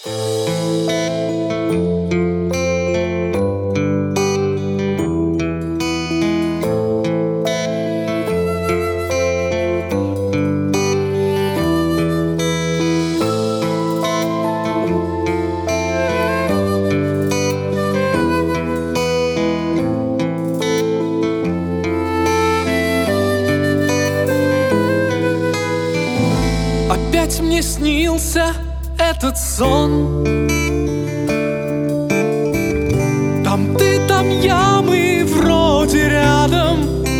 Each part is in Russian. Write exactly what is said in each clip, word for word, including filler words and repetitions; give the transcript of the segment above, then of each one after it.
Опять мне снился этот сон. Там ты, там я, мы вроде рядом.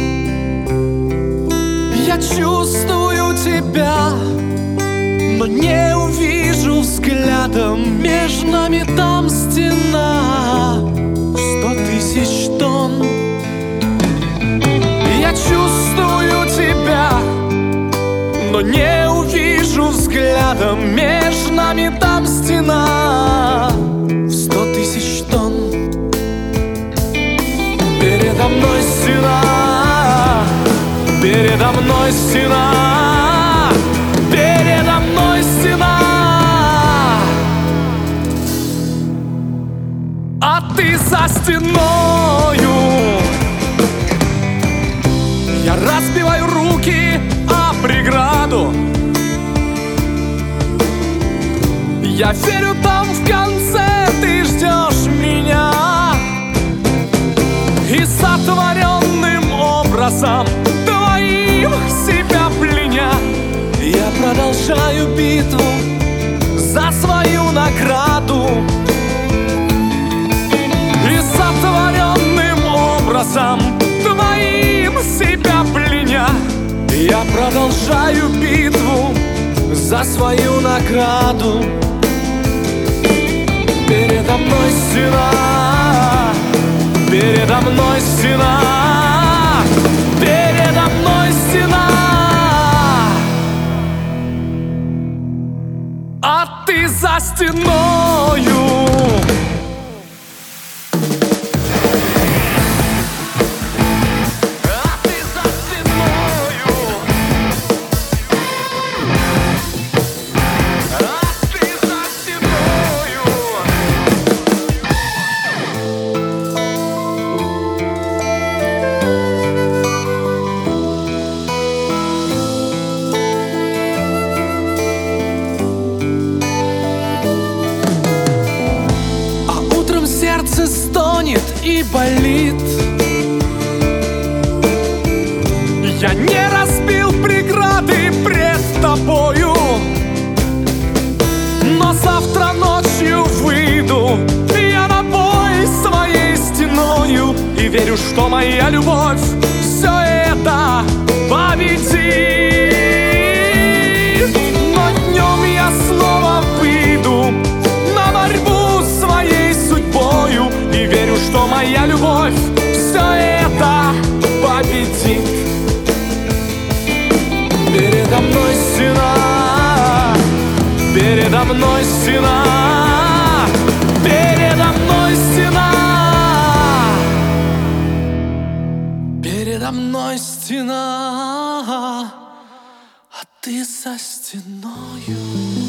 Я чувствую тебя, но не увижу взглядом. Между нами там стена сто тысяч тонн. Я чувствую тебя, но не увижу взглядом. Между нами там стена в сто тысяч тонн. Передо мной стена, передо мной стена, передо мной стена, а ты за стеною. Я разбиваю руки о преграду. Я верю, там в конце ты ждешь меня. И сотворенным образом твоим себя пленя, я продолжаю битву за свою награду. И сотворенным образом твоим себя пленя, я продолжаю битву за свою награду. Передо мной стена, передо мной стена, передо мной стена, а ты за стеною. Сердце стонет и болит. Я не разбил преграды пред тобою, но завтра ночью выйду я на бой своей стеною. И верю, что моя любовь все это победит. Но днем я снова выйду на борьбу своей судьбою. И верю, что моя любовь все это победит. Передо мной стена, передо мной стена, передо мной стена, передо мной стена, а ты за стеною.